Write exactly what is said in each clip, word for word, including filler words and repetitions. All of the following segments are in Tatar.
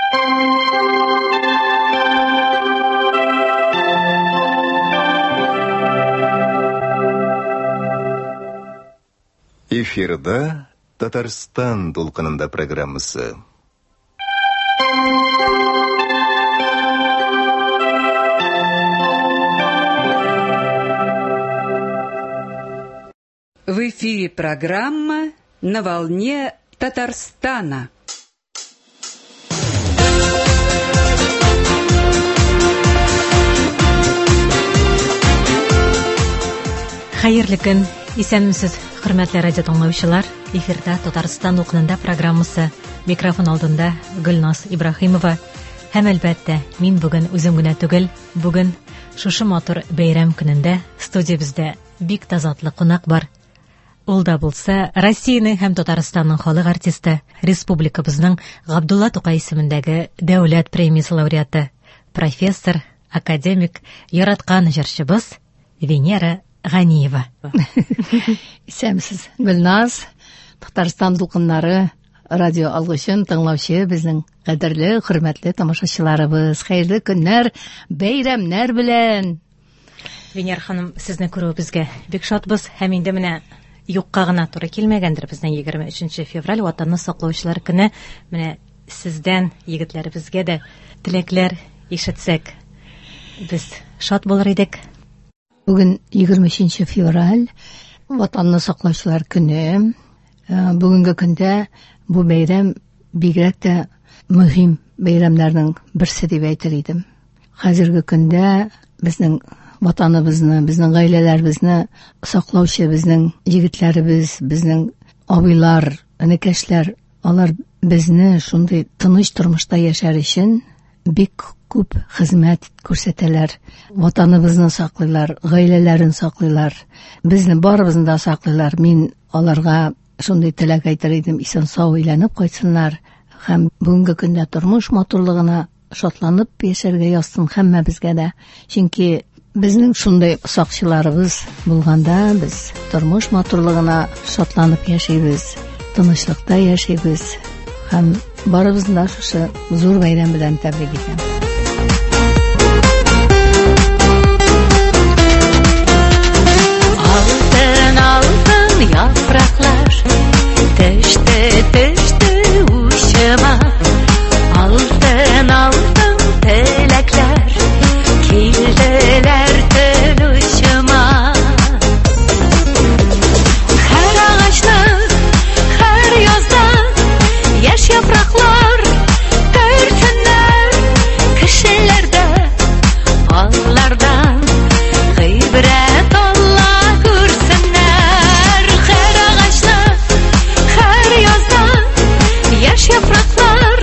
Эфирда Татарстан толқынында программасы. В эфире программа «На волне Татарстана». Хәерле көн, исәнмесез, хөрмәтле радио тыңлаучылар. Эфирда Татарстан толқынында программасы. Микрофон алдында Гөлназ Ибрахимова. Һәм әлбәттә, мин бүген үзем генә түгел, бүген шушы матур бәйрәм көнендә студиябездә бик тазатлы кунак бар. Ул да булса Россиянең һәм Татарстанның халык артисты, республикабызның Габдулла Тукай исемендәге дәүләт премиясе лауреаты, профессор, академик, яраткан җырчыбыз Венера Ганиева. Исәнмесез, Гөлназ, Татарстан дулкыннары радио алгычын тыңлаучы безнең кадерле, хөрмәтле тамашачыларыбыз. Хәерле көннәр, бәйрәмнәр белән. Венера ханым, сезне күрүебезгә бик шатбыз. Һәм инде менә юкка гына туры килмәгәндер безнең егерме өченче февраль ватанны саклаучылар көне. Менә сездән егетләребезгә дә теләкләр ишетсәк, без шат булыр идек. Бүген егерме өченче февраль ватанны саклаучылар көне. Бүгенге көндә бу бәйрәм бигрәк тә мөһим бәйрәмнәрнең берсе дип әйтер идем. Хәзерге көндә безнең ватаныбызны, безнең гаиләләребезне саклаучы безнең егетләребез, безнең абыйлар, энекәшләр, алар безне шундый тыныч тормышта яшәр өчен бик күп хезмәт күрсәтәләр. Ватаныбызны саклыйлар, гаиләләрен саклыйлар, безне барыбызны да саклыйлар. Мин аларга шундый теләк әйтер идем, исән-сау өйләнеп кайтсыннар һәм бүгенге көндә тормыш матурлыгына шатланып яшәргә язсын һәммәбезгә дә. Чөнки безнең шундый сакчыларыбыз булганда, без тормыш матурлыгына шатланып яшәйбез, тынычлыкта яшәйбез һәм барыбызны да шушы зур бәйрәм белән тәбрик итәм. Алтын, алтын яфраклар, төште, төште ушыма. Алтын, алтын теләкләр, килделәр төн ушыма. Һәр агачны, һәр язда яшь яфраклар төрсеннәр кешеләрдә. Аллардан гыйбрәт алла күрсеннәр. Һәр агачны, һәр язда яшь яфраклар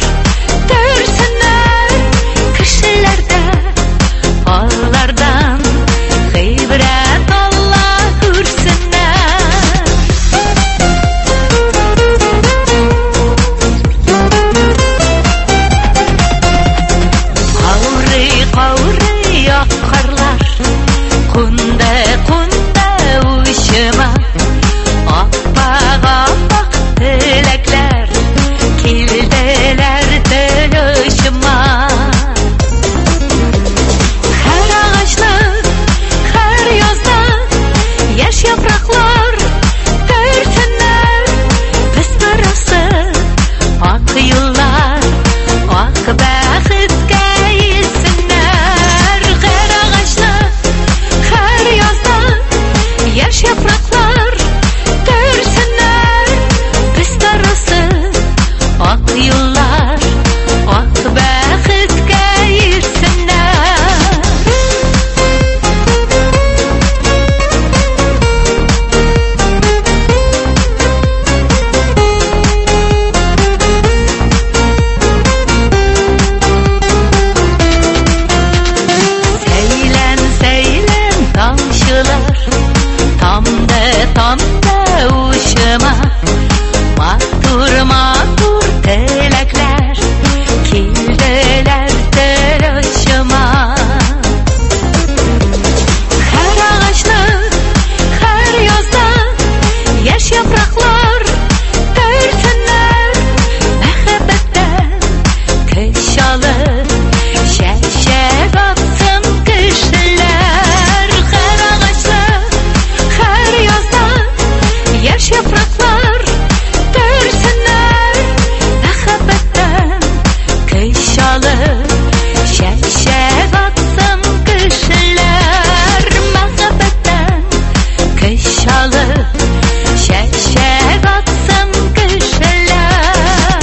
шалы, чәчәк атсын кешеләр. Һәр агачлы, һәр язда яшь яфраклар төрсеннәр. Мәхәббәттән көй шалы, чәчәк атсын кешеләр. Мәхәббәттән көй шалы, чәчәк атсын кешеләр.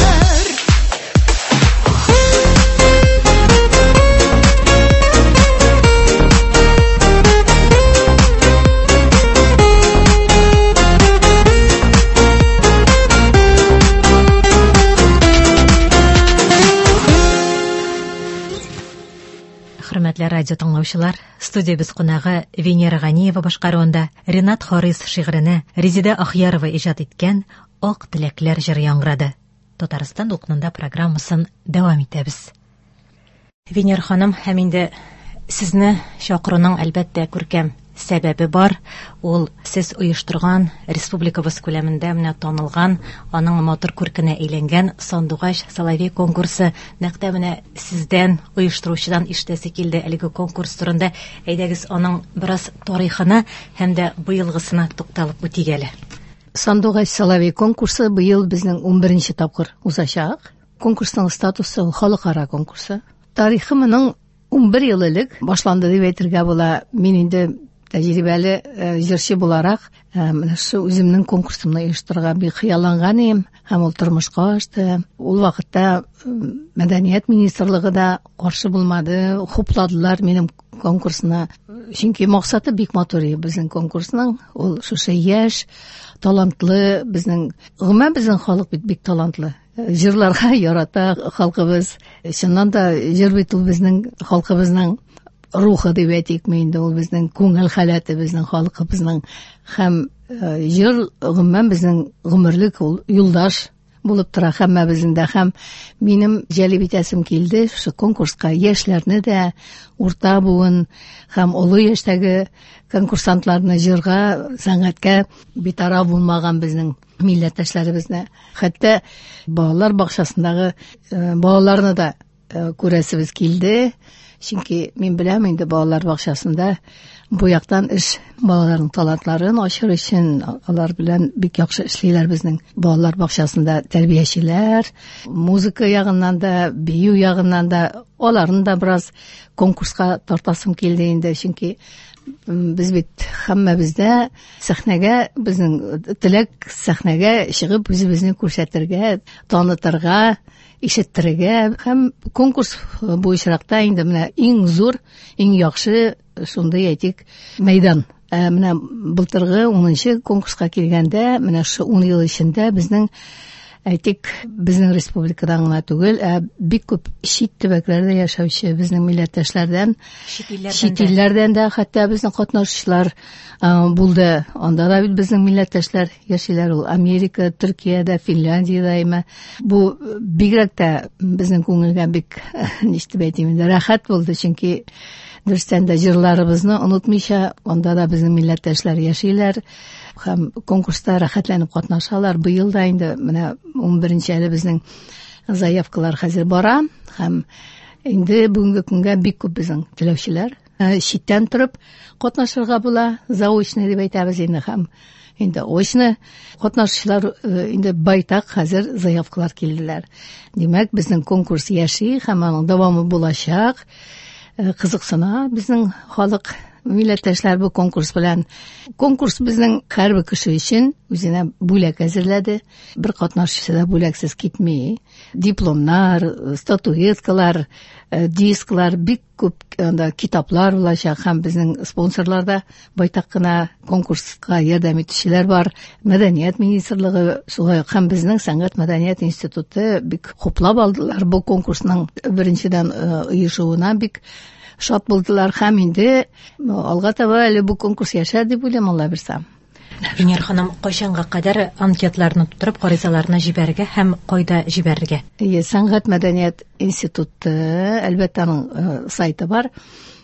Хөрмәтле радио тыңлаучылар, студиябыз кунагы Венера Ганиева башкаруында Ринат Харис шигырене Резида Ахьярова иҗат иткән «Ак теләкләр» җыры яңгырады. Татарстан укнында программасын дәвам итәбез. Венера ханым, һәм инде сезне чакыруның әлбәттә күркәм сәбәбе бар. Ул сез оештырган, республикабыз күләмендә менә танылган, аның матур күркенә әйләнгән Сандугач Соловей конкурсы. Нәкъ менә сездән, оештыручыдан ишетәсе килде әлеге конкурс турында. Әйдәгез аның бераз тарихына һәм дә быелгысына тукталып үтик әле. Сандугач Соловей конкурсы быел безнең унберенче тапкыр узачак. Конкурсның статусы халыкара конкурсы. Тарихы моның унбер ел элек башланды дип әйтергә була. Мин инде тәҗрибәле җырчы буларак, менә шу үземнең конкурсымны оештырырга бик хыялланган идем, һәм ул тормышка ашты. Ул вакытта Мәдәният министрлыгы да каршы булмады, хупладылар минем конкурсны. Чөнки максаты бик матур иде безнең конкурсның. Ул шушы яшь, талантлы, безнең гомумән безнең халык бит бик талантлы. Җырларга ярата халкыбыз. Чыннан да җыр бит ул безнең халкыбызның рухы дип әйтикме инде, ул безнең күңел халаты, безнең халкыбызның, һәм җыр гомумән безнең гомерлек ул юлдаш булып тора һәммәбезнең дә. Һәм минем җәлеп итәсем килде шушы конкурска яшьләрне дә, урта буын һәм олы яшьтәге конкурсантларны җырга, сәнгатькә битара булмаган безнең милләттәшләребезне, хәтта балалар бакчасындагы балаларны да күрәсебез килде. Чөнки мин беләм инде балалар бакчасында бу яктан эш, балаларның талантларын ачыр өчен алар белән бик яхшы эшлиләр безнең балалар бакчасында тәрбиячеләр, музыка ягыннан да, бию ягыннан да, аларны да бераз конкурска тартасым килде инде. Чөнки без бит һәммәбездә сәхнәгә, безнең теләк сәхнәгә чыгып үзебезне күрсәтергә, танытырга, ишеттерергә, һәм конкурс бу очракта инде менә иң зур, иң яхшы шундый әйтик мәйдан. Менә былтыргы унынчы конкурска килгәндә, менә шу ун ел эчендә безнең әйтик безнең республикадан гына түгел, бик күп чит төбәкләрдә яшәүче безнең милләттәшләрдән, чит илләрдән дә хәтта безнең катнашучылар булды. Анда да бит безнең милләттәшләр яшиләр, ул Америка, Төркиядә, Финляндиядә име. Бу бигрәк тә безнең күңелгә бик ничек әйтим инде рәхәт булды, чөнки дөрестән дә җырларыбызны онытмыйча, анда да безнең милләттәшләр яшиләр һәм конкурста рәхәтләнеп катнашалар. Быел да инде менә унберенче әле безнең заявкалар хәзер бара, һәм инде бүгенге көнгә бик күп безнең теләүчеләр читтән торып катнашырга була, заочный дип әйтәбез инде, һәм инде очный катнашучылар инде байтак хәзер заявкалар килделәр. Димәк, безнең конкурс яши һәм аның дәвамы булачак. Кызыксына безнең халык, милләттәшләр бу конкурс белән. Конкурс безнең һәрбер кеше өчен үзенә бүләк әзерләде. Бер катнашучы да бүләксез китми. Дипломнар, статуэткалар, дисклар, бик күп анда китаплар булачак, һәм безнең спонсорлар да байтак кына конкурска ярдәм итүчеләр бар. Мәдәният министрлыгы, шулай ук һәм безнең сәнгать мәдәният институты бик хуплап алдылар бу конкурсның беренчедән оешуына, бик шат булдылар, һәм инде алга таба әле бу конкурс яшәр дип уйлыйм, Алла бирсә. Венера ханым, кайчанга кадәр анкетларны тутырып, гаризаларны җибәрергә һәм кайда җибәрергә? Сәнгать мәдәният институты, әлбәттә, аның сайты бар.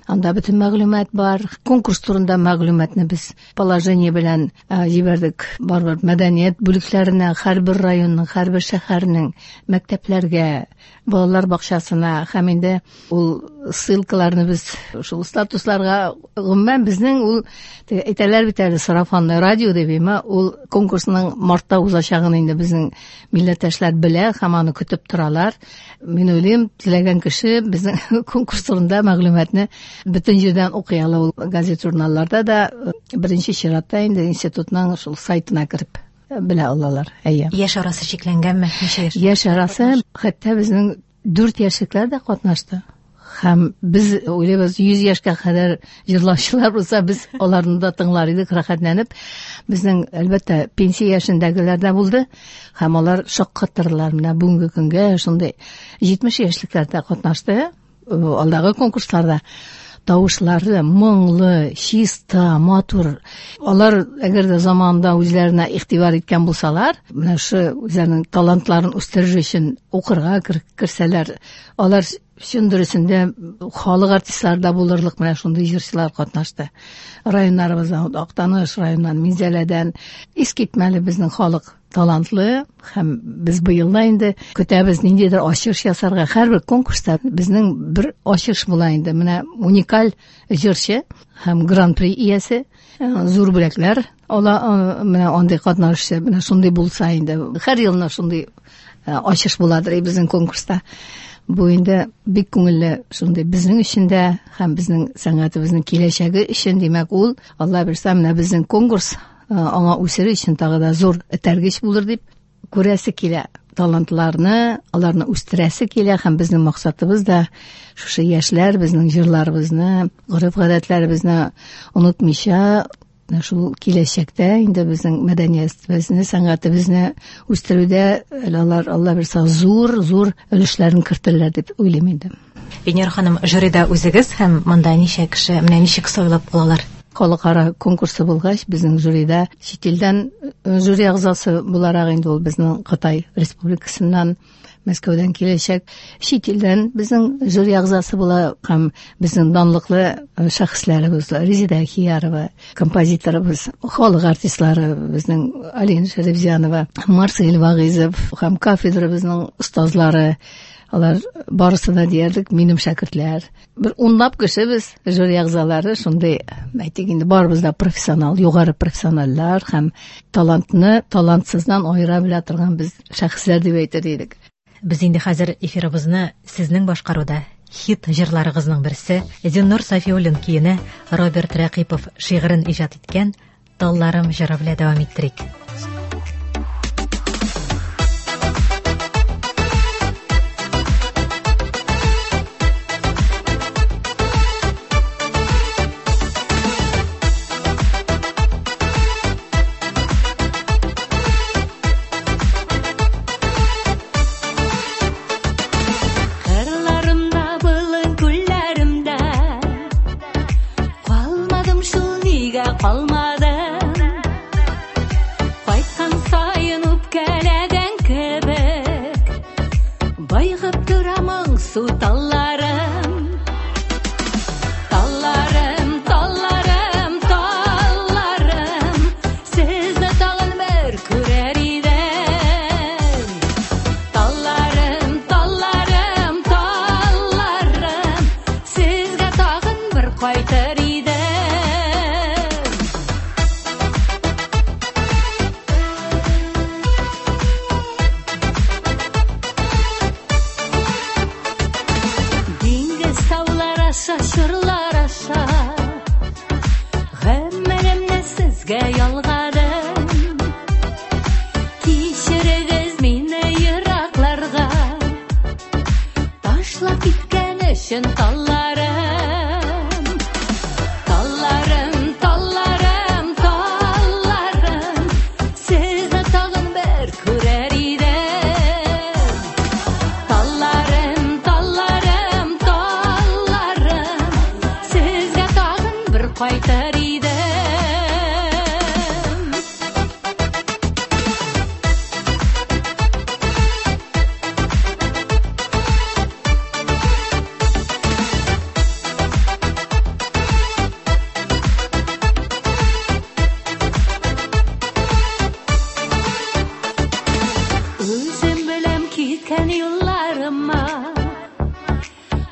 Анда бөтен мәгълүмат бар. Конкурс турында мәгълүматны без положение белән җибәрдек. Барбыр мәдәният бүлекләренә, һәрбер районның, һәрбер шәһәрнең мәктәпләргә, балалар бакчасына, һәм инде ул ссылкаларны без шул статусларга, гомумән безнең ул әйтәләр бит әле сарафанлы радио дибеме, ул конкурсның мартта узачагын инде безнең милләттәшләр белә һәм аны көтеп торалар. Мин уйлыйм, теләгән кеше безнең конкурс турында мәгълүматны бөтен җирдән укый ала. Ул газет-журналларда да беренче чиратта инде институтның шул сайтына кирип белә алалар. Әйе. Яшь арасы шикләнгәнме? Ничә яшь? Яшь арасы хәтта безнең дүрт яшьлекләр дә катнашты. Һәм без уйлыйбыз, йөз яшькә кадәр җырлаучылар булса, без аларны да тыңлар идек рәхәтләнеп. Безнең әлбәттә пенсия яшендәгеләр дә булды. Һәм алар шаккаттырлар. Менә бүгенге көнгә шундый җитмеш яшьлекләр дә катнашты. Алдагы конкурсларда тавышлары моңлы, чиста, матур. Алар әгәр дә заманда үзләренә игътибар иткән булсалар, менә шу үзләренең талантларын үстерү өчен укырга кирсәләр, алар шун дөресендә халык артистларда булырлык менә шундый җырчылар катнашты. Районнарыбыздан, Актаныш районыннан, Минзәләдән искитмәле безнең халык талантлы, һәм без быел да инде көтәбез ниндидер ачыш ясарга. Һәрбер конкурста безнең бер ачыш була инде. Менә уникаль җырчы һәм гран-при иясе, зур бүләкләр ала, менә андый катнашучы, менә шундый булса инде. Һәр елны шундый ачыш буладыр безнең конкурста. Бу инде бик күңелле, шундый безнең өчен дә һәм безнең сәнгатебезнең киләчәге өчен, димәк, ул Алла бирсә, менә безнең конкурс аңа үсере өчен тагы да зур этәргеч булыр дип күрәсе килә. Талантларны, аларны үстерәсе килә, һәм безнең максатыбыз да шушы яшьләр безнең җырларыбызны, гореф-гадәтләребезне онытмыйча, шул киләчәктә инде безнең мәдәниятебезне, сәнгатебезне үстерүдә алар Алла бирсә зур, зур өлешләрен кертерләр дип уйлыйм инде. Венера ханым, жюрида үзегез һәм монда ничә кеше, менә ничек сайлап алалар? Халыкара конкурсы булгач, безнең жюрида чит илдән жюри әгъзасы буларак инде ул безнең Кытай Республикасыннан, Мәскәүдән киләчәк, чит илдән безнең жюри әгъзасы була, һәм безнең данлыклы шәхесләребез, Резида Хиярова, композиторыбыз, халык артистлары безнең Алина Шәрифҗанова, Марсель Вагызов һәм кафедрабызның остазлары, алар барысы да диярлек минем шәкертләр. Бер унлап кеше без жюри әгъзалары, шундый әйтик инде барыбыз да профессионал, югары профессионаллар һәм талантны талантсыздан аера белә торган без шәхесләр дип әйтер идек. Без инде хәзер эфирыбызны сезнең башкаруда хит җырларыгызның берсе, Зиннур Сафиуллин киене, Роберт Рәкыйпов шигырен иҗат иткән Талларым җыры белән дәвам иттерик.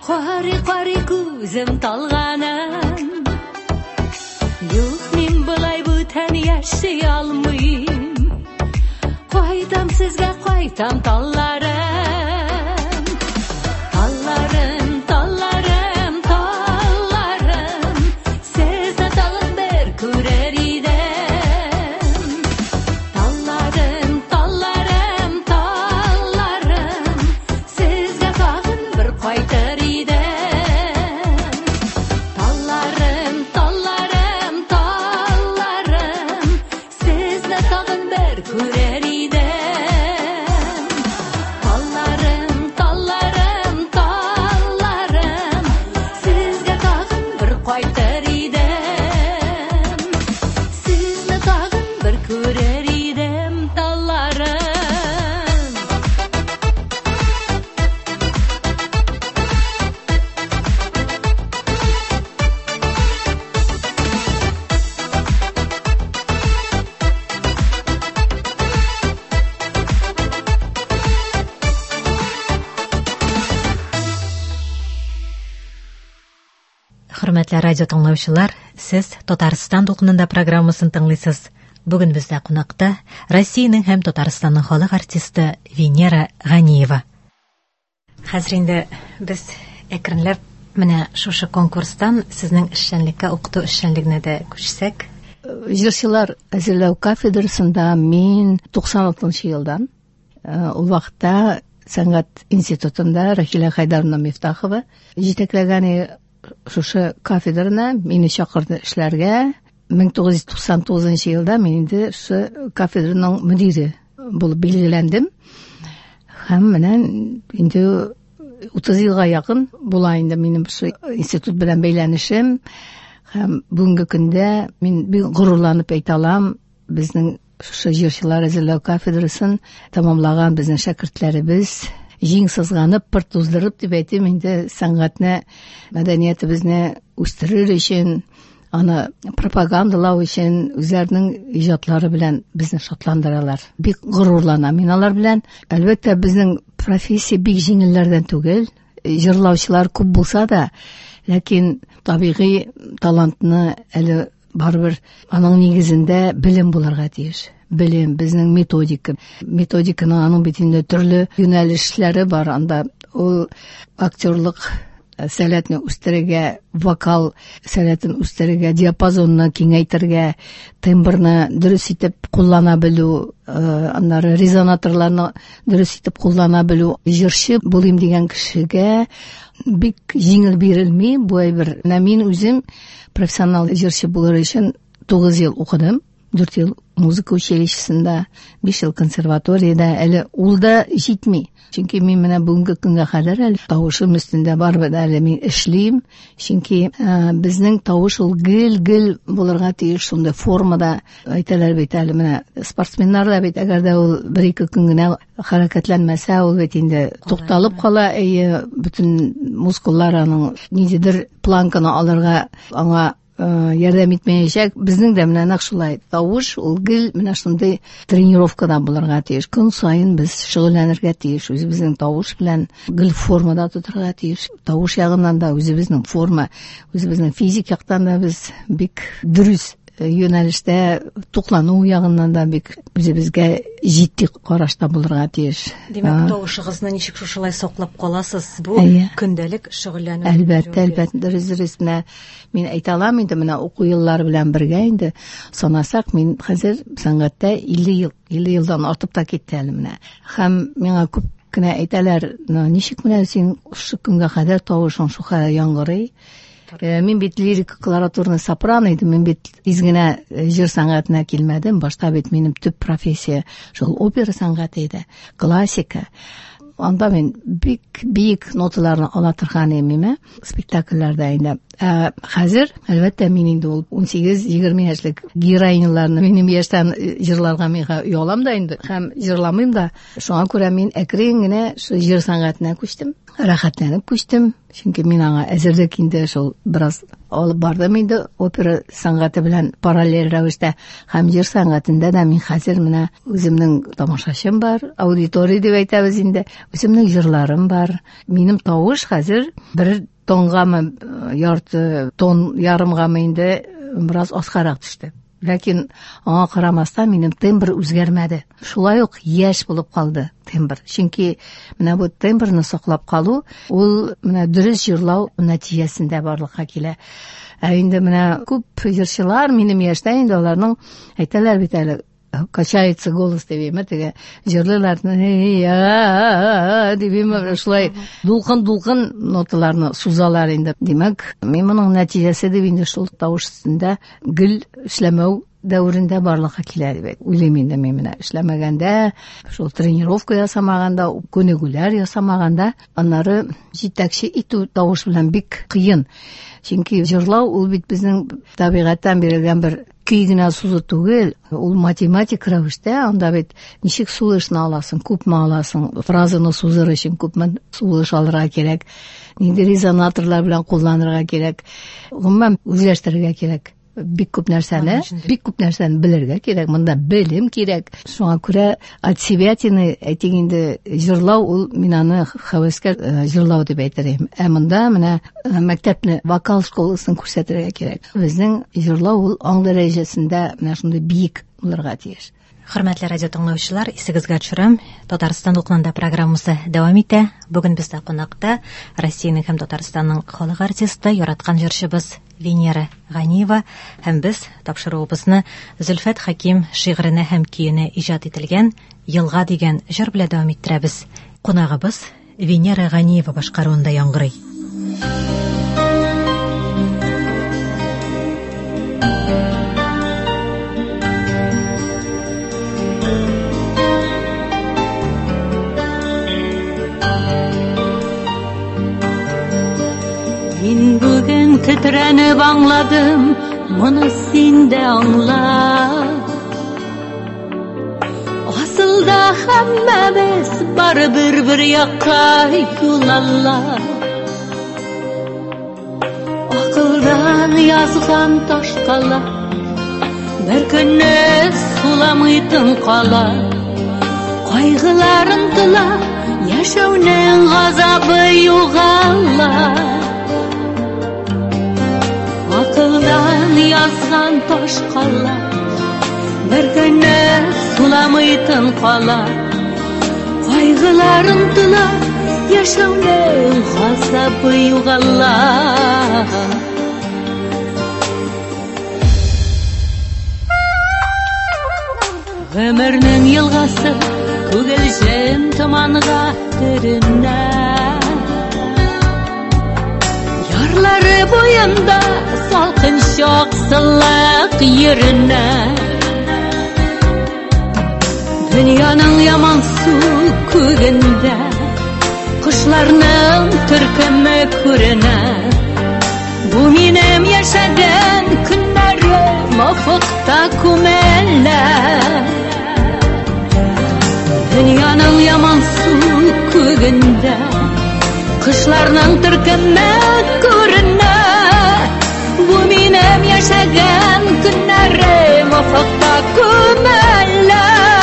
Карый-карый күзем талганым, юк, мин булай бүтән яши алмыйм. Кайтам сезгә, кайтам талларым, талларым, талларым, талларым, сезне тагын бер күрер идем. Талларым, талларым, талларым, сезгә тагын бер кайтыр идем. Талларым, талларым, талларым, сезне тагын бер күрер идем. Талларым, талларым, талларым, сезгә тагын бер кайтыр идем. Сезне тагын бер күрер идем, талларым. Хөрмәтле радио тыңлаучылар, сез Татарстан дулкынында программасын тыңлыйсыз. Бүген бездә кунакта Россиянең һәм Татарстанның халык артисты Венера Ганиева. Хәзер инде без әкренләп менә шушы конкурстан сезнең эшчәнлеккә, укыту эшчәнлегенә дә күчсәк. Җырчылар әзерләү кафедрасында мин туксан алтынчы елдан, ул вакытта сәнгать институтында Рахила Хайдаровна Мифтахова җитәкләгән шушы кафедраны мине чакырды эшләргә. мең тугыз йөз туксан тугызынчы елда мин инде шы кафедраның мөдире булып билгеләндем. Һәм менә инде утыз елга якын була инде минем шы институт белән бәйләнешем. Һәм бүгенге көндә мин бик горурланып әйтә алам, безнең шы җырчылар әзерләү кафедрасын тәмамлаган безнең шәкертләребез җиң сызганып, пыр туздырып дип әйтим инде, сәнгатьне, мәдәниятебезне үстерер өчен, аны пропагандалау өчен үзләренең иҗатлары белән безне шатландыралар. Бик горурлана мин алар белән. Әлбәттә, безнең профессия бик җиңелләрдән түгел. Җырлаучылар күп булса да, ләкин табигый талантны әле барбер аның нигезендә белем булырга тиеш. Белем, безнең методика. Методиканың аның битендә төрле юнәлешләре бар. Анда ул актерлык сәләтне үстерергә, вокал сәләтен үстерергә, диапазонны киңәйтергә, тембрны дөрес итеп куллана белү, аннары резонаторларны дөрес итеп куллана белү. Җырчы булыйм дигән кешегә бик җиңел бирелми. Бу әйбер. Мин үзем профессионал җырчы булыр өчен тугыз ел укыдым. дүрт ел музыка училищесында, биш ел консерваториядә. Әле ул да җитми. Чөнки мин менә бүгенге көнгә кадәр әле тавышым өстендә барбы да әле мин эшлим. Чөнки безнең тавыш ул гел-гел булырга тиеш, шундый формада. Әйтәләр бит әле менә спортсменнар да бит, әгәр дә ул бер-ике көн генә хәрәкәтләнмәсә, ул бит инде тукталып кала, әйе, бөтен мускуллар аның ниндидер планканы алырга аңа ярдәм итмәячәк. Безнең дә менә нәкъ шулай. Тавыш ул гел менә шундый тренировкада булырга тиеш. Көн саен без шөгыльләнергә тиеш. Үзебезнең тавыш белән гел формада тотырга тиеш. Тавыш ягыннан да үзебезнең форма, үзебезнең физик яктан да без бик дөрес юнәлештә, туклану ягыннан да бик үзебезгә җитди карашта булырга тиеш. Димәк, тавышыгызны ничек шушылай саклап каласыз? Бу көндәлек шөгыльләнү. Әлбәттә, әлбәттә, дөрес-дөрес менә мин әйтә алам инде, менә уку еллары белән бергә инде санасак, мин хәзер сәнгатьтә илле ел, илле елдан артып та китте әле менә. Һәм миңа күп кенә әйтәләр, ничек менә син шу көнгә кадәр тавышың шуха яңгырый? Мин бит лирик колоратурный сопрано идем, мин бит изгенә җыр сәнгатенә килмәдем. Башта бит минем төп профессия шул опера сәнгате иде, классика. Анда мин бик бик ноталарны ала торган идем, спектакльләрдә инде. Хәзер, әлбәттә, мин инде ул унсигез-егерме яшьлек героиняларны минем яшьтән җырларга миңа уялам да инде, һәм җырламыйм да. Шуңа күрә мин әкрен генә шу җыр сәнгатенә күчтем. Рәхәтләнеп күчтем, чөнки мин аңа әзерлек инде шул бераз алып бардым инде опера сәнгате белән параллель рәвештә. Һәм җыр сәнгатендә дә мин хәзер менә үземнең тамашачым бар, аудитория дип әйтәбез инде. Үземнең җырларым бар. Минем тавыш хәзер бер тонгамы, ярты тон ярымгамы инде бераз аскарак төште. Ләкин аңа карамастан минем тембр үзгәрмәде. Шулай ук яшь булып калды тембр. Чөнки менә бу тембрны саклап калу, ул менә дөрес җырлау нәтиҗәсендә барлыкка килә. Ә инде менә күп җырчылар минем яшьтә инде аларның әйтәләр бит әле качается голос дибеме, теге җырлыларны дибеме, шулай дулкын-дулкын ноталарны сузалар инде. Димәк, мин моның нәтиҗәсе дип инде шул тавыш өстендә гел эшләмәү дәврендә барлыкка килә дип уйлыйм инде мин менә. Эшләмәгәндә, шул тренировка ясамаганда, күнегүләр ясамаганда, аннары җитәкче итү тавыш белән бик кыен. Чөнки җырлау ул бит безнең табигатьтән бирелгән бер көй генә сузу түгел, ул математик рәвештә, анда бит ничек сулышны аласың, күпме аласың, фразаны сузыр өчен күпме сулыш алырга кирәк, нинди резонаторлар белән кулланырга кирәк, гомумән үзләштерергә кирәк. Бик күп нәрсәне, бик күп нәрсәне белергә кирәк, монда белем кирәк. Шуңа күрә от себятины әйтик инде җырлау ул мин аны хәвескә җырлау дип әйтәм. Ә монда менә мәктәпне, вокал школасын күрсәтергә кирәк. Безнең җырлау ул аң дәрәҗәсендә менә шундый биек булырга тиеш. Хөрмәтле радио тыңлаучылар, исегезгә төшерәм. Татарстан укнында программасы дәвам итә. Бүген бездә кунакта Россиянең һәм Татарстанның халык артисты, яраткан җырчыбыз Венера Ганиева һәм без тапшыруыбызны Зөлфәт Хаким шигыренә һәм көенә иҗат ителгән Елга дигән җыр белән дәвам иттерәбез. Кунагыбыз Венера Ганиева башкаруында яңгырый. Мин бүген тетрәнеп аңладым, моны син дә аңла. Асылда һәммәбез барыбер бер якка юл алла. Акылдан язган ташкала, бер көнне суламыйтын кала. Кайгыларын тыла, яшәүнең газабы югала. Акылдан язган ташкала, бер көнне суламыйтын кала. Кайгыларын тыла, яшәүнең газабы югала. Гомернең елгасы күгелҗем томанга төренә. Ярлары буенда салкын чаксылык йөренә. Дөньяның яман су күгендә кошларның төркеме күренә. Бу минем яшәгән көннәрем офыкта күмәлә. Dünyanın yaman su күгендә кышларның төркеме күренә. Бу минем яшәгән көннәрем офыкта күмәлә.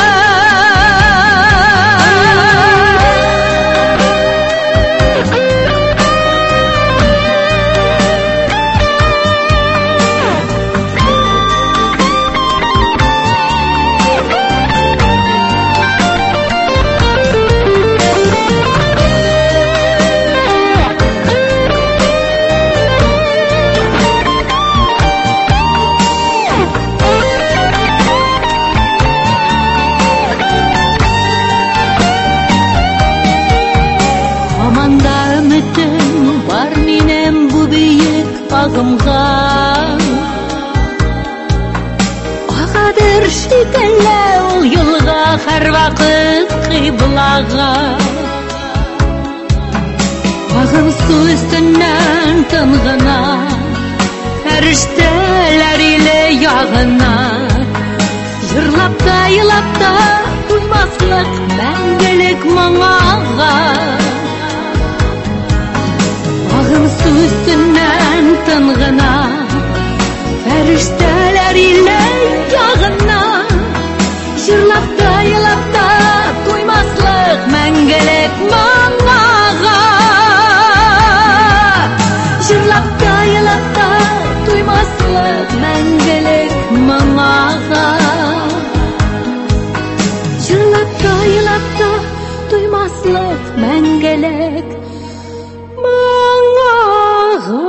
Ағадыр шикелле ул юлга һәр вакыт кыйблага. Агым су өстеннән тынгына, фәрештәләр иле ягына. Җырлап та, елап та уймаслык мәңгелек моңага. Агым су өстеннән тын гына, фәрештәләр иле ягына, җырлап та, елап та туймаслык мәңгелек моңага. Җырлап та, елап та туймаслык мәңгелек моңага. Җырлап та, елап та туймаслык мәңгелек моңага.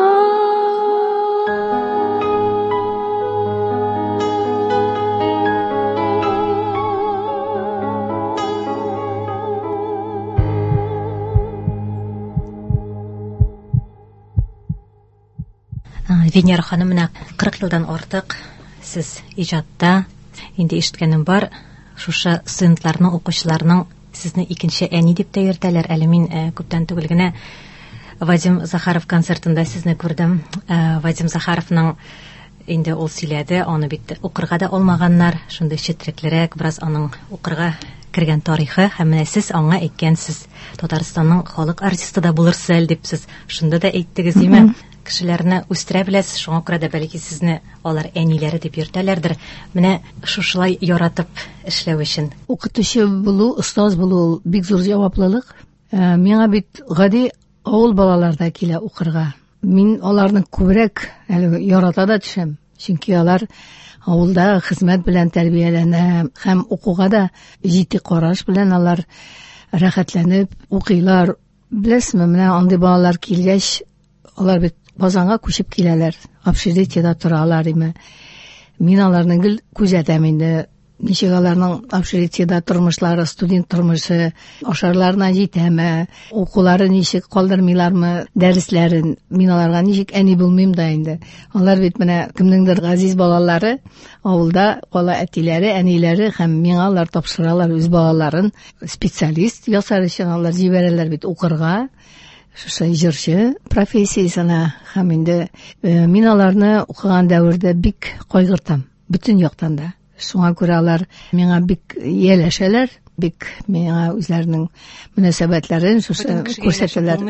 Венера ханым, менә кырык елдан артык сез иҗатта, инде ишеткәнем бар, шушы студентларның, укучыларның сезне икенче әни дип тә йөртәләр. Әле мин күптән түгел генә Вадим Захаров концертында сезне күрдем. Вадим Захаровның инде ул сөйләде, аны бит укырга да алмаганнар, шундый четреклерәк, бераз аның укырга кергән тарихы, һәм менә сез аңа әйткәнсез, Татарстанның халык артисты да булырсыз әле дип сез шунда да әйттегез, диме? Кешеләрне үстерә беләсез, шуңа күрә дә бәлки сезне алар әниләре дип йөртәләрдер. Менә шушылай яратып эшләү өчен укытучы булу, остаз булу бик зур җаваплылык. Миңа бит гади авыл балаларда килә укырга. Мин аларны күбрәк әле ярата да төшәм. Чөнки алар авылда хезмәт белән тәрбияләнә һәм укуга да җитди караш белән алар рәхәтләнеп укыйлар. Беләсезме, менә андый балалар килгәч, алар бит Базанга күчеп киләләр, общежитиедә торалар име. Мин аларны гел күзәтәм инде. Ничек аларның общежитиедә тормышлары, студент тормышы, ашарларына җитәме, укулары ничек, калдырмыйлармы дәресләрен. Мин аларга ничек әни булмыйм да инде. Алар бит менә кемнеңдер газиз балалары, авылда кала әтиләре, әниләре һәм миңа алар тапшыралар үз балаларын специалист ясар өчен алар җибәрәләр бит укырга. Шушы җырчы профессиясенә, һәм инде мин аларны укыган дәвердә бик кайгыртам, бөтен яктан да. Шуңа күрә алар миңа бик ияләшәләр, бик миңа үзләренең мөнәсәбәтләрен шушы күрсәтәләр.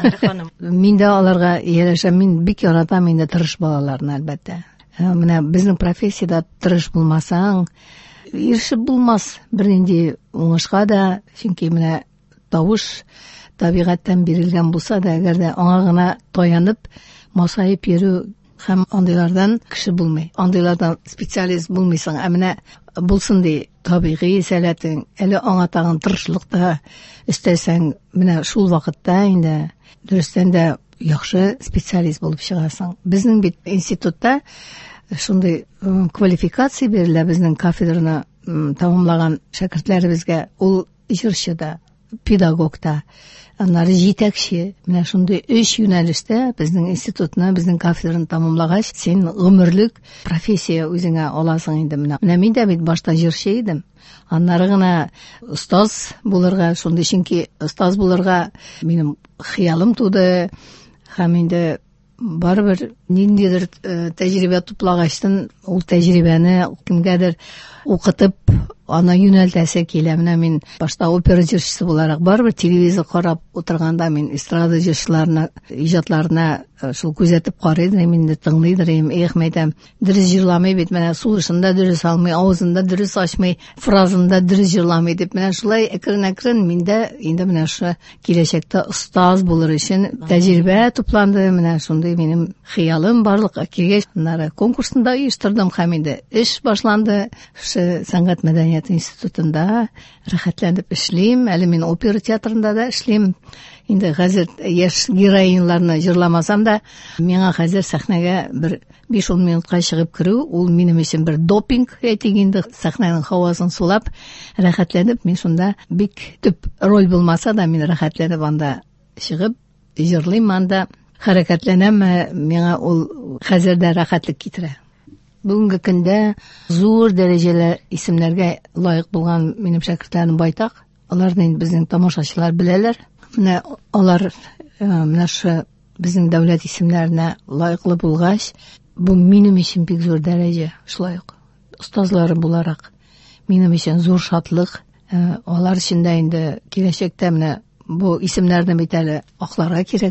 Мин дә аларга ияләшәм, мин бик яратам инде тырыш балаларны, әлбәттә. Менә безнең профессиядә тырыш булмасаң, ирешеп булмас бернинди уңышка да, чөнки менә тавыш табигатьтән бирелгән булса да, әгәр дә аңа гына таянып, масаеп йөрү һәм андыйлардан кеше булмый. Андыйлардан специалист булмыйсың. Ә менә булсын ди табигый сәләтең, әле аңа тагын тырышлыкта өстәсәң, менә шул вакытта инде дөрестән дә яхшы специалист булып чыгасың. Безнең бит институтта шундый квалификация бирелә безнең кафедраны тәмамлаган шәкертләребезгә. Ул җырчы да, педагог да, аннары җитәкче. Менә шундый өч юнәлештә безнең институтны, безнең кафедраны тәмамлагач, син гомерлек профессия үзеңә аласың инде. Менә менә мин дә бит башта җырчы идем. Аннары гына остаз булырга, шундый, чөнки остаз булырга минем хыялым туды. Һәм инде барыбер ниндидер тәҗрибә туплагачтан, ул тәҗрибәне кемгәдер укытып аны юнәлтәсе килә. Менә мин башта опера җырчысы буларак барыбер телевизор карап утырганда мин эстрада җырчыларына, иҗатларына шул күзәтеп карыйдым, инде тыңлыйдым, эх, мәйтәм, дөрес җырламый бит, менә сулышында дөрес алмый, авызында дөрес ачмый, фразында дөрес җырламый дип, менә шулай әкрен-әкрен миндә инде менә шу киләчәктә остаз булыр өчен тәҗрибә тупланды. Менә шундый минем хыялым барлыкка килгәч, аннары конкурсында оештырдым һәм инде эш башланды. Шу сәнгать мәдәният институтында рәхәтләнеп эшлим. Әле мин опера театрында да эшлим. Инде хәзер яшь героинларны җырламасам да, миңа хәзер сәхнәгә бер биш-ун минутка чыгып керү, ул минем өчен бер допинг, әйтик инде, сәхнәнең һавасын сулап, рәхәтләнеп, мин шунда бик төп роль булмаса да, мин рәхәтләнеп анда чыгып җырлыйм, анда хәрәкәтләнәм, миңа ул хәзер дә рәхәтлек китерә. Бүгенге көндә зур дәрәҗәле исемнәргә лаек булган минем шәкертләрем байтак. Аларны инде безнең тамашачылар беләләр. Менә алар менә шу безнең дәүләт исемнәренә лаеклы булгач, бу минем өчен бик зур дәрәҗә. Шулай ук остазларым буларак минем өчен зур шатлык. Алар өчен дә инде киләчәктә менә бу исемнәрне бит әле акларга кирәк.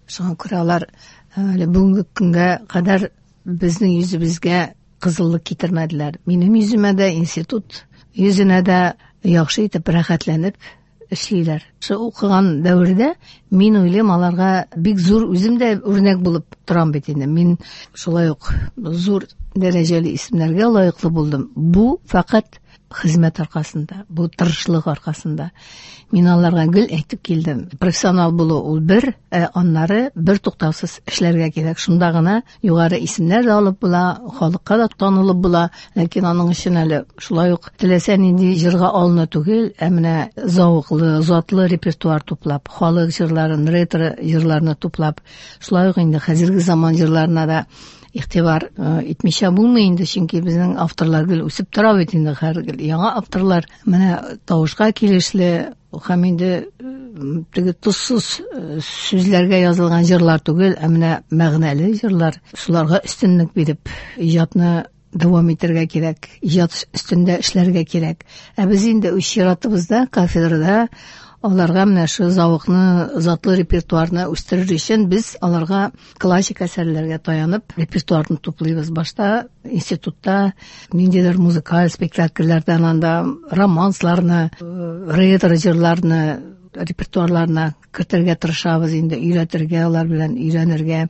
Шуңа күрә алар әле бүгенге көнгә кадәр безнең йөзебезгә кызыллык китермәделәр. Минем йөземә дә институт йөзенә дә яхшы итеп рәхәтләнеп эшлиләр. Шу укыган дәврдә мин уйлыйм, аларга бик зур, үзем дә үрнәк булып торам бит инде. Мин шулай ук зур дәрәҗәле исемнәргә лаеклы булдым. Бу фақат хезмәт аркасында, бу тырышлык аркасында. Мин аларга гел әйтеп килдем. Профессионал булу ул бер, ә аннары бер туктаусыз эшләргә кирәк. Шунда гына югары исемнәр дә алып була, халыкка да танылып була. Ләкин аның өчен әле шулай ук теләсә нинди җырга алына түгел, ә менә зауыклы, затлы репертуар туплап, халык җырларын, ретро җырларны туплап, шулай ук инде хәзерге заман җырларына да игътибар итмичә булмый инде, чөнки безнең авторлар гел үсеп тора бит инде, һәр яңа авторлар менә тавышка килешле һәм инде теге тузсыз сүзләргә язылган җырлар түгел, ә менә мәгънәле җырлар. Шуларга өстенлек биреп, иҗатны дәвам итәргә кирәк, иҗат өстендә эшләргә кирәк. Ә без инде үз чиратыбызда, кафедрада аларга менә шу зауыкны, затлы репертуарны үстерер өчен без аларга классик әсәрләргә таянып репертуарны туплыйбыз. Башта институтта ниндидер музыкаль спектакльләрдән, анда романсларны, ретро җырларны репертуарларына кертергә тырышабыз инде, өйрәтергә, алар белән өйрәнергә.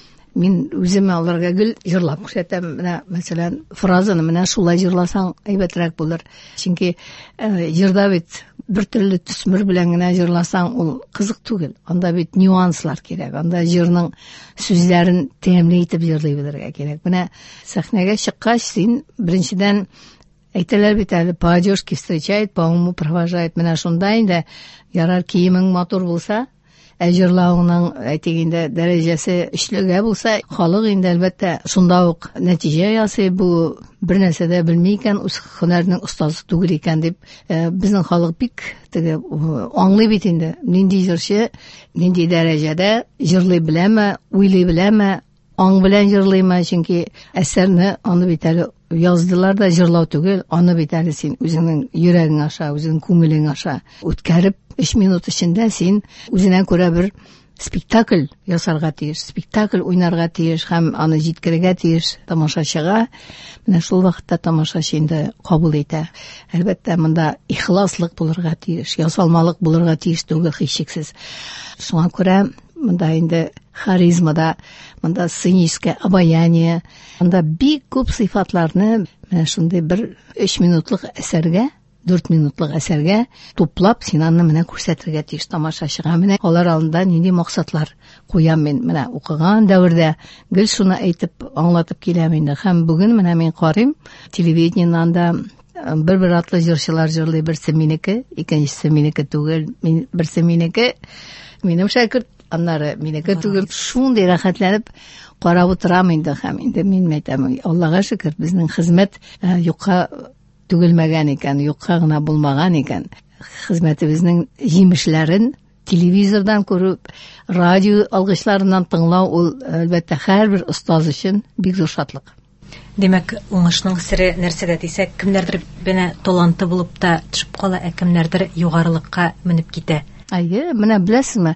Мин үзем аларга гел җырлап күрсәтәм. Менә мәсәлән, фразаны менә шулай җырласаң әйбәтрәк булыр. Чөнки җырда бит бер төрле төсмер белән генә җырласаң ул кызык түгел. Анда бит нюанслар кирәк. Анда җырның сүзләрен тәмле итеп җырлый белергә кирәк. Менә сәхнәгә чыккач, син беренчедән әйтәләр бит әле, по-одежке встречает, по-уму провожает. Менә шунда инде ярар киемең матур булса, ә җырлауның әйтегендә дәрәҗәсе өчлегә булса, халык инде әлбәттә шунда ук нәтиҗә ясый. Бу бер нәрсә дә белми икән, үз һөнәрнең остазы түгел икән дип, безнең халык бик теге аңлый бит инде. Нинди җырчы, нинди дәрәҗәдә җырлый беләме, уйлый беләме, аң белән җырлыймы? Чөнки әсәрне аны бит әле яздылар да, җырлау түгел, аны бит әле син үзеңнең йөрәгең аша, үзеңнең күңелең аша үткәреп өч минут эчендә син үзенә күрә бер спектакль ясарга тиеш, спектакль уйнарга тиеш һәм аны җиткерергә тиеш тамашачыга. Менә шул вакытта тамашачы инде кабул итә. Әлбәттә, монда ихласлык булырга тиеш, ясалмалык булырга тиеш түгел, һичшиксез. Шуңа күрә монда инде харизмада, монда сценическое обаяние, монда бик күп сыйфатларны менә шундый бер өч минутлык әсәргә, дүрт минутлык әсәргә туплап, син аны менә күрсәтергә тиеш тамашачыга. Менә алар алдында нинди максатлар куям мин, менә укыган дәврдә гел шуны әйтеп, аңлатып киләм инде. Һәм бүген менә мин карыйм, телевидениедан да бер-бер атлы җырчылар җырлый, берсе минеке, икенчесе минеке түгел, мин берсе минеке, минем шәкерт, аннары минеке түгел. Шундый рәхәтләнеп карап утырам инде. Һәм инде мин әйтәм, Аллага шөкер, безнең хезмәт юкка түгелмәгән икән, юкка гына булмаган икән. Хезмәтебезнең җимешләрен телевизордан күреп, радио алгычларыннан тыңлау, ул әлбәттә һәрбер остаз өчен бик зур шатлык. Демәк, уңышның сире нәрсәдә дисәк, кемнәрдер бенә таланты булып та төшеп кала, ә кемнәрдер югарылыкка менеп китә. Әйе, менә беләсезме,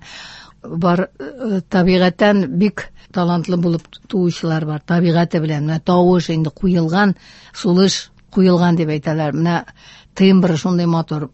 бар табигатьтән бик талантлы булып туучылар бар. Табигате белән, менә тавыш инде куелган, сулыш куелган дип әйтәләр. Менә тембры шундый матур,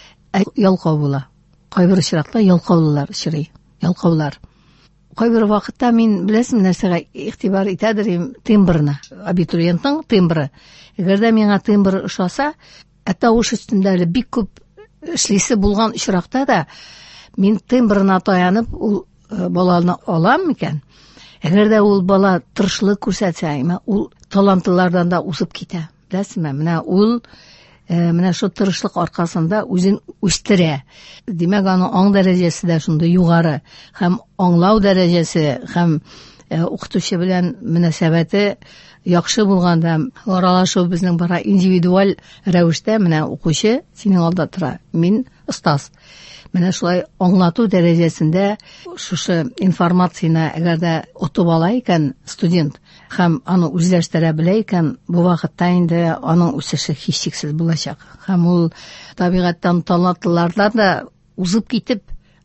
ялкау була. Кайбер очракта ялкаулылар чырый, ялкаулар. Кайбер вакытта мин беләсем нәрсәгә игътибар итәдер, тембрына, абитуриентның тембры. Әгәр дә миңа тембры ошаса, ә тавыш өстендә бик күп эшлисе булган очракта да мин тембрына таянып ул баланы алам микән? Әгәр дә ул бала тырышлык күрсәтсә, ул талантлылардан да усып китә. Беләсезме, менә ул менә шу тырышлык аркасында үзен үстерә. Димәк, аның аң дәрәҗәсе дә шундый югары, һәм аңлау дәрәҗәсе, һәм укытучы белән мөнәсәбәте яхшы булганда, аралашу безнең бара индивидуаль рәвештә, менә укучы синең алда тора, мин остаз. Менә шулай аңлату дәрәҗәсендә шушы информацияны әгәр дә отып ала икән студент һәм аны үзләштерә белә икән, бу вакытта инде аның үсеше һичшиксез булачак. Һәм ул табигатьтән талантлылардан да узып китеп,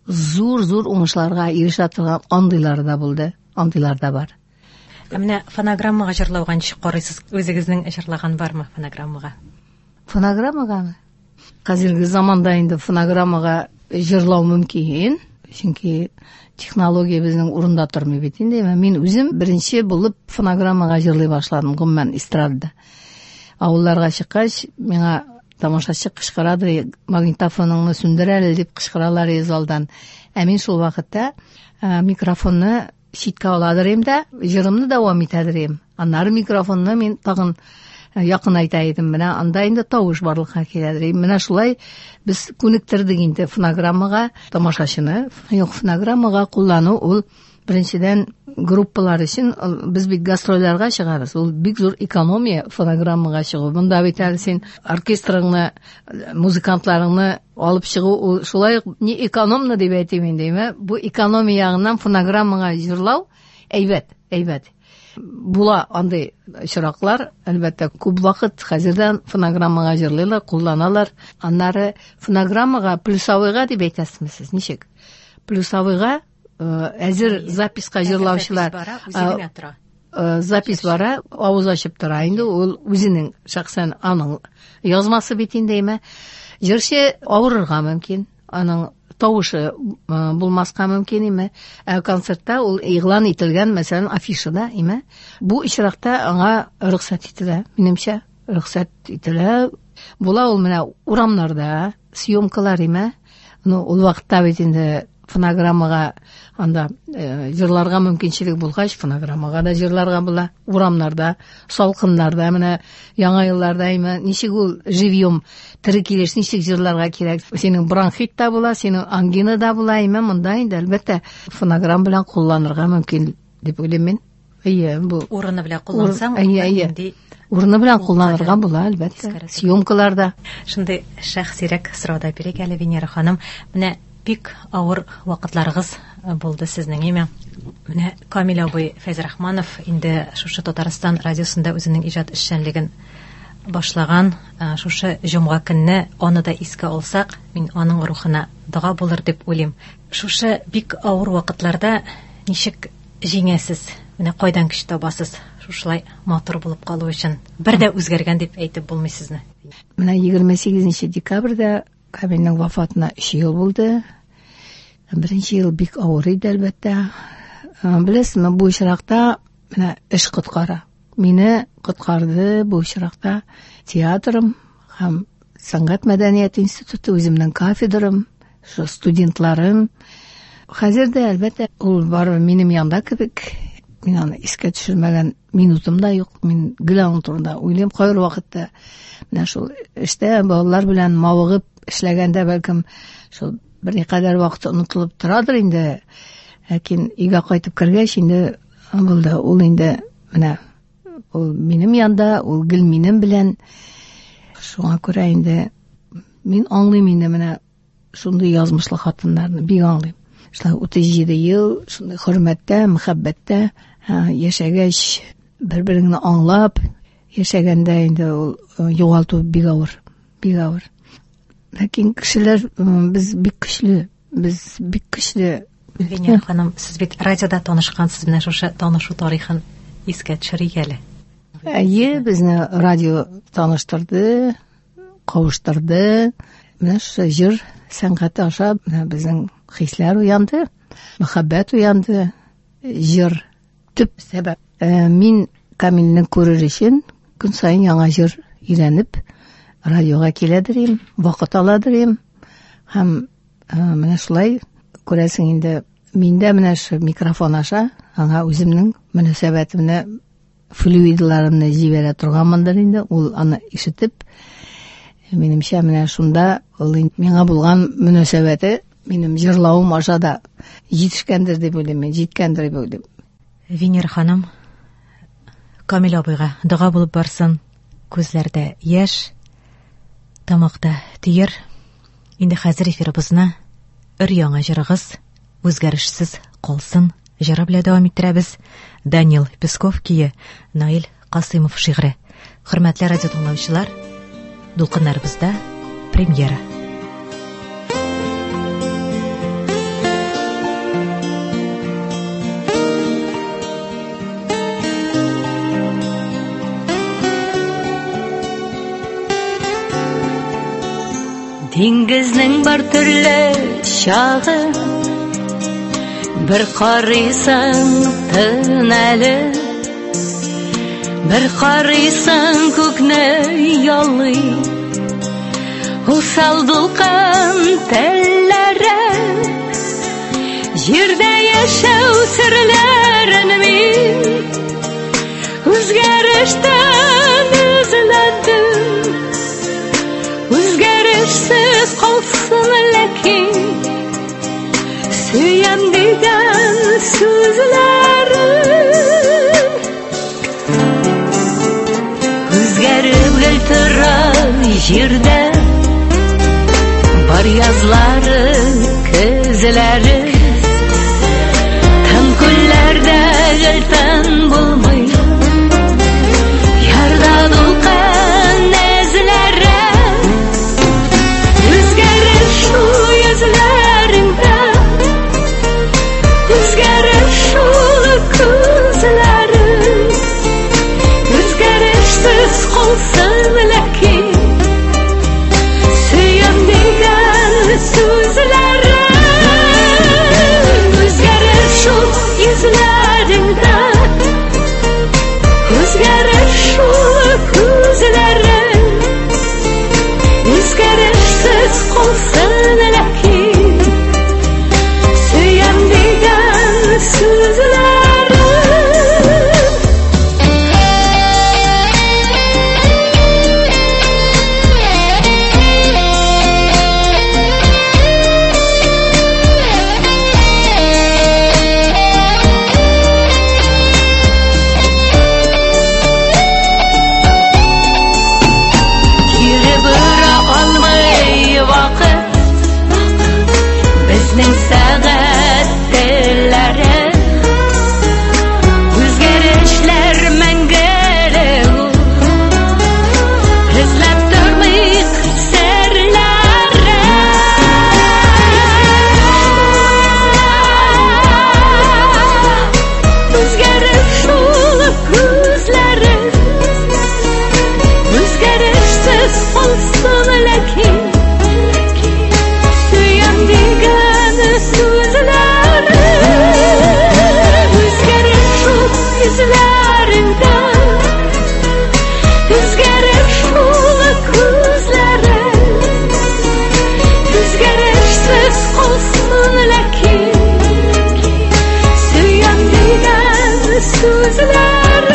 зур-зур уңышларга ирешә торган андыйлары да булды, андыйлар да бар. Менә фонограммага җырлауга ничек карыйсыз? Үзегезнең җырлаган бармы фонограммага? Фонограммагамы? Хәзерге заманда инде фонограммага җырлау мөмкин, чөнки технология безнең урында тормый бит инде. Мин үзем беренче булып фонограммага җырлый башладым, гомумән эстрадада. Авылларга чыккач, миңа тамашачы кычкырады, магнитофоныңны сүндер әле дип кычкыралар залдан. Ә мин шул вакытта микрофонны читкә аладырым да, җырымны дәвам итәдерим. Аннары микрофонны мин тагын якынайта идем. Менә анда инде тавыш барлыкка киләдер. Менә шулай без күнектердек инде фонограммага тамашачыны. Юк, фонограммага куллану ул беренчедән группалар өчен без бит гастрольләргә чыгарыз. Ул бик зур экономия фонограммага чыгу. Монда бит әле син оркестрыңны, музыкантларыңны алып чыгу, ул шулай не экономно дип әйтим инде. Бу экономия ягыннан фонограммага җырлау әйбәт, әйбәт. Була андый очраклар, әлбәттә, күп вакыт хәзердән фонограммага җырлыйлар, кулланалар. Аннары фонограммага плюсовыйга дип әйтәсезме сез? Ничек? Плюсовыйга әзер записка җырлаучылар запись бара, авыз ачып тора инде, ул үзенең шәхсән аның язмасы бит инде. Җырчы авырырга мөмкин, аның тавышы булмаска мөмкин име. Ә концертта ул игълан ителгән, мәсәлән, афишада име. Бу ичракта аңа рөхсәт ителә, минемчә, рөхсәт ителә. Була ул менә урамнарда съемкалар име. Ну, ул вакытта бит инде фонограммага анда җырларга мөмкинчелек булгач, фонограммага да җырларга була. Урамнарда, салкыннарда, менә яңа елларда име, ничек ул живьем тире килеш, ничек җырларга кирәк. Синең бронхит та була, синең ангина да була име, монда инде әлбәттә фонограмм белән кулланырга мөмкин дип уйлыйм мин. Әйе, бу урыны белән куллансаң, инде урыны белән кулланырга була, әлбәттә. Съемкаларда. Шундый шәхсирәк сорауда бирик әле, Венера ханым. Менә бик авыр вакытларыгыз булды сезнең, име? Менә Камил абый Фәйзрахманов инде шушы Татарстан радиосында үзенең иҗат эшчәнлеген башлаган. Шушы җомга көнне аны да искә алсак, мин аның рухына дуга булыр дип уйлыйм. Шушы бик авыр вакытларда ничек җиңәсез? Менә кайдан көч табасыз? Шушылай матур булып калу өчен бер дә үзгәргән дип әйтеп булмый сезне. Менә егерме сигезенче декабрьдә Камилнең вафатына өч ел булды. Беренче ел бик авыр иде, әлбәттә. Беләсезме, бу очракта менә эш коткара. Мине коткарды бу очракта театрым һәм сәнгать мәдәният институты, үземнең кафедрам, шу студентларым. Хәзердә әлбәттә ул бар минем янда кебек. Мин аны искә төшермәгән минутым да юк. Мин гел аның турында уйлыйм. Кайбер вакытта менә шул эштә балалар белән мавыгып эшләгәндә бәлкем шул бер никадәр вакыт онытылып торадыр инде. Ләкин өйгә кайтып кергәч инде булды. Ул инде менә ул минем янда, ул гел минем белән. Шуңа күрә инде мин аңлыйм инде менә шундый язмышлы хатыннарны бик аңлыйм. Шулай утыз җиде ел шундый хөрмәттә, мәхәббәттә яшәгәч, бер-береңне аңлап яшәгәндә инде ул югалту бик авыр, бик авыр. Ләкин кешеләр без бик көчле, без бик көчле. Венера ханым, сез бит радиода танышкансыз, менә шушы танышу тарихын искә төшерик әле. Әйе, безне радио таныштырды, кавыштырды. Менә шушы җыр сәнгате аша безнең хисләр уянды, мәхәббәт уянды, җыр төп сәбәп. Мин Камилне күрер өчен көн саен яңа җыр өйрәнеп радиога киләдерим, вакыт аладырым. Һәм менә шулай күрәсең инде миндә менә шу микрофон аша аңа үземнең мөнәсәбәтемне, флюидларымны җибәрә торганмындыр инде. Ул аны ишетеп, минемчә менә шунда ул миңа булган мөнәсәбәте минем җырлавым аша да җитешкәндер дип уйлыйм, җиткәндер дип уйлыйм. Венера ханым, Камил абыйга дуга булып барсын. Күзләрдә яшь, тамакта төер. Инде хәзер эфирыбызны өр-яңа җырыгыз үзгәрешсез калсын җыры белән дәвам иттерәбез. Данил Песков кие, Наил Касыймов шигъре. Хөрмәтле радио тыңлаучылар, дулкыннарыбызда премьера. Диңгезнең бар төрле чагы, bir карыйсың төнәле, bir карыйсың күкне ялый, усал дулкын телләре, җирдә яшәү серләрен мин үзгәрештән эзләдем. Үзгәрешсез калсын ләкин сөям дигән сүзләрем үзгәреп гел тора җирдә, бар язлары, көзләре, тын күлләрдә гел тын булмый, ярда дулкын әзләре. Үзгәреш шул йөзләреңдә, үзгәреш шул күзләрең, үзгәрешсез калсын ләкин сөям дигән сүзләрем үзгәреш шул йөзләреңдә, үзгәреш шул күзләрең, үзгәрешсез калсын ләкин сөям дигән сүзләрем. Кире бара алмый вакыт безнең сәгать телләре, үзгәрешләр мәңгеле ул, эзләп тормыйк серләре. Үзгәреш шул күзләрең, үзгәрешсез калсын ләкин сөям дигән сүзләрем үзгәреш шул йөзләреңдә, үзгәреш шул күзләрең, үзгәрешсез калсын ләкин сөям дигән сүзләрем.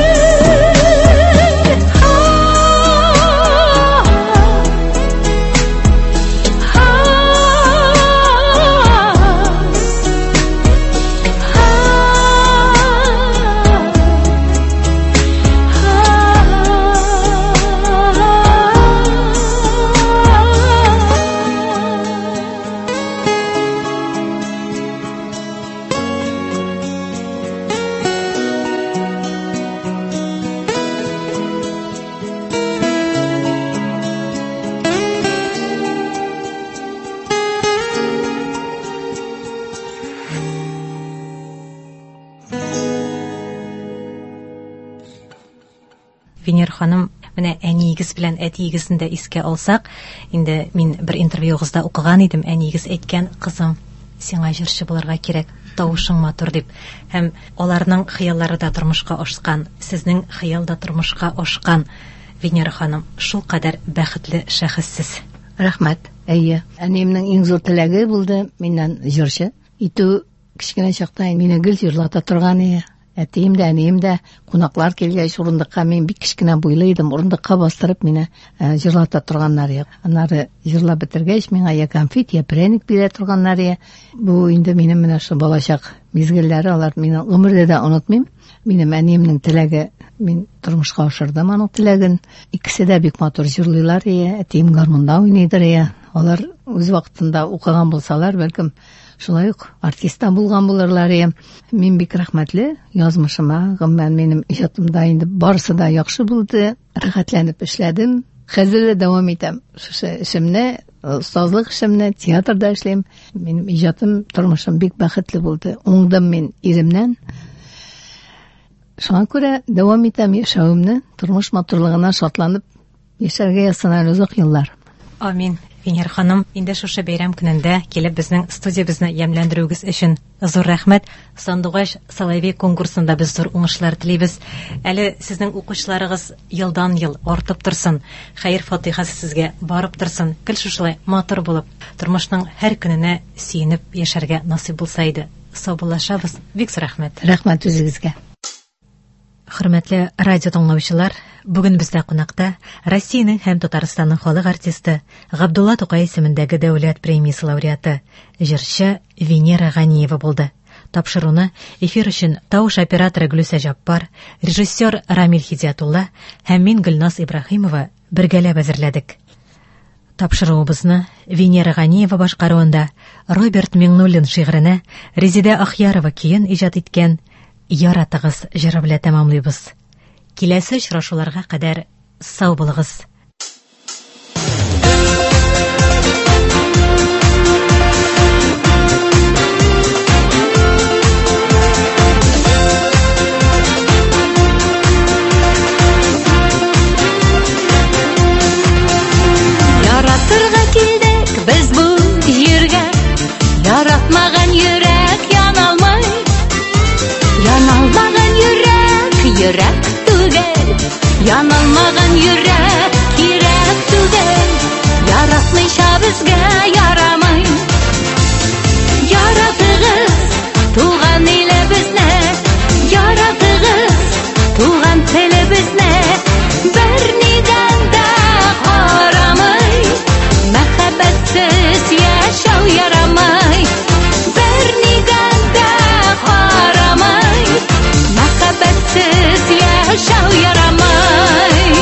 Венер ханым, менә әниегез белән әтиегезне дә искә алсак, инде мин бер интервьюгызда укыган идем, әниегез әйткән: "Кызым, сиңа җырчы булырга кирәк, тавышың матур" дип. Һәм аларның хыяллары да тормышка ашкан, сезнең хыял да тормышка ашкан. Венер ханым, шул кадәр бәхетле шәхессез. Рәхмәт. Әйе, әниемнең иң зур теләге булды миннән җырчы итү. Кичкенә чакта мине гел җырлата торган иде. Әтием дә, әнием дә кунаклар килгәч урындыкка, мин бик кичкенә буйлы идем, урындыкка бастырып мине җырлата торганнар иде. Аннары җырлап бетергәч, миңа я конфет, я пряник бирә торганнар иде. Бу инде минем менә шу балачак мизгелләре, алар мине гомердә дә онытмыйм. Минем әниемнең теләге, мин тормышка ашырдым аның теләген. Икесе дә бик матур җырлыйлар иде. Әтием гармунда уйныйдыр иде. Алар үз вакытында укыган булсалар, бәлкем шулай ук артиста булган булырлар иде. Мин бик рәхмәтле язмышыма, гомумән минем иҗатымда инде барысы да яхшы булды. Рәхәтләнеп эшләдем. Хәзер дә дәвам итәм. Шушы эшемне, остазлык эшемне, театрда эшләйм. Минем иҗатым, тормышым бик бәхетле булды. Уңдым мин иремнән. Шуңа күрә дәвам итәм яшәвемне, тормыш матурлыгына шатланып яшәргә ясана узак еллар. Амин. Венер ханым, инде шушы бәйрәм көнендә килеп безнең студиябызны ямьләндерүгез өчен зур рәхмәт. Сандугач Соловей конкурсында без зур уңышлар телибез. Әле сезнең укучыларыгыз елдан-ел артып торсын. Хәер фатихасы сезгә барып торсын. Кел шушылай матур булып, тормышның һәр көненә сөенеп яшәргә насыйп булса иде. Саубуллашабыз. Бик рәхмәт. Рәхмәт үзегезгә. Хөрмәтле радио тыңлаучылар, бүген бездә кунакта Россиянең һәм Татарстанның халык артисты Габдулла Тукай исемендәге дәүләт премиясе лауреаты, җырчы Венера Ганиева булды. Тапшыруны эфир өчен тавыш операторы Гөлүсә Җаппар, режиссер Рамил Хидиятулла һәм мин Гөлнас Ибраһимова бергәләп әзерләдек. Тапшыруыбызны Венера Ганиева башкаруында Роберт Миңнуллин шигыренә Резидә Ахьярова көен иҗат иткән «Яратыгыз» җыры белән тәмамлыйбыз. Киләсе очрашуларга кадәр сау булыгыз. Яратырга килдек без бу җиргә, яратмаган йөрәк яналмый. Яналмаган йөрәк, йөрәк түгел. Яналмаган йөрәк, кирәк түгел. Яратмыйча безгә ярамый. Яратыгыз, туган илебезне. Яратыгыз, туган телебезне. Бернидән дә карамый. Мәхәббәтсез яшәү ярамый. Бернидән дә карамый. Мәхәббәтсез яшәү ярамый.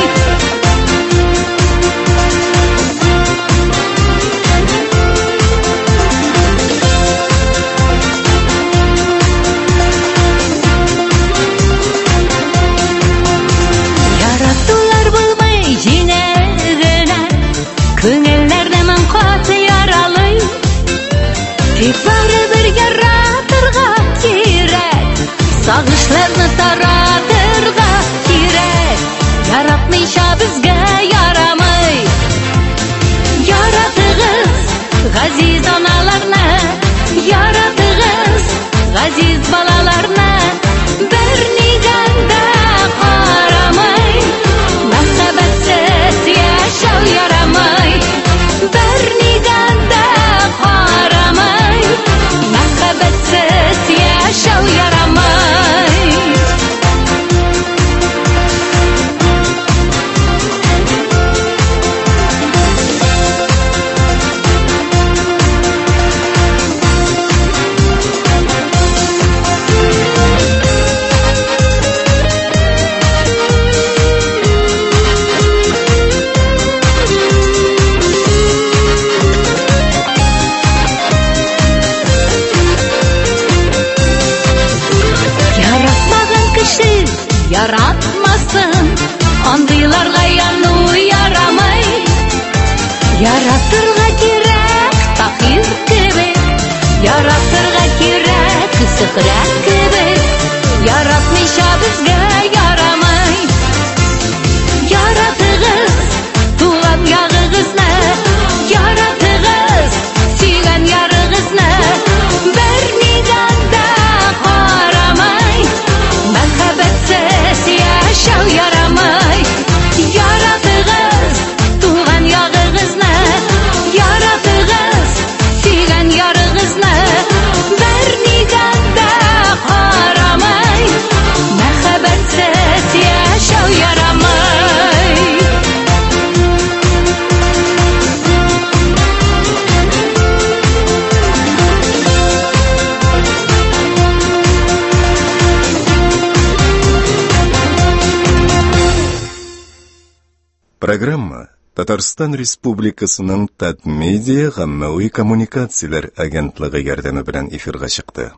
Яратулар булмый җинәгенә, күңелләрдә мен каты яралый. Тик барыбер яратырга кирәк, сагышларны таратырга кирәк. Яратмыйча безгә ярамый. Яратыгыз, газиз аналарны. Яратыгыз, газиз балаларны. Бернидән дә карамый. Мәхәббәтсез яшәү ярамый. Бернидән дә карамый. Мәхәббәтсез яшәү ярамый. Яратмаган кеше яратмасын, андыйларга яну ярамый. Яратырга кирәк Таһир кебек, яратырга кирәк Зөһрә кебек. Яратмыйча безгә ярамый. Яратыгыз, туган ягыгызны. Яратыгыз, сөйгән ярыгызны. Бернидән дә карамый. Мәхәббәтсез яшәү ярамый. Яратыгыз, туган ягыгызны. Яратыгыз, сөйгән ярыгызны. Бернидән дә карамый. Мәхәббәтсез яшәү ярамый. Программа Татарстан Республикасының Татмедиа гаммәви коммуникацияләр агентлыгы ярдәме белән эфирга чыкты.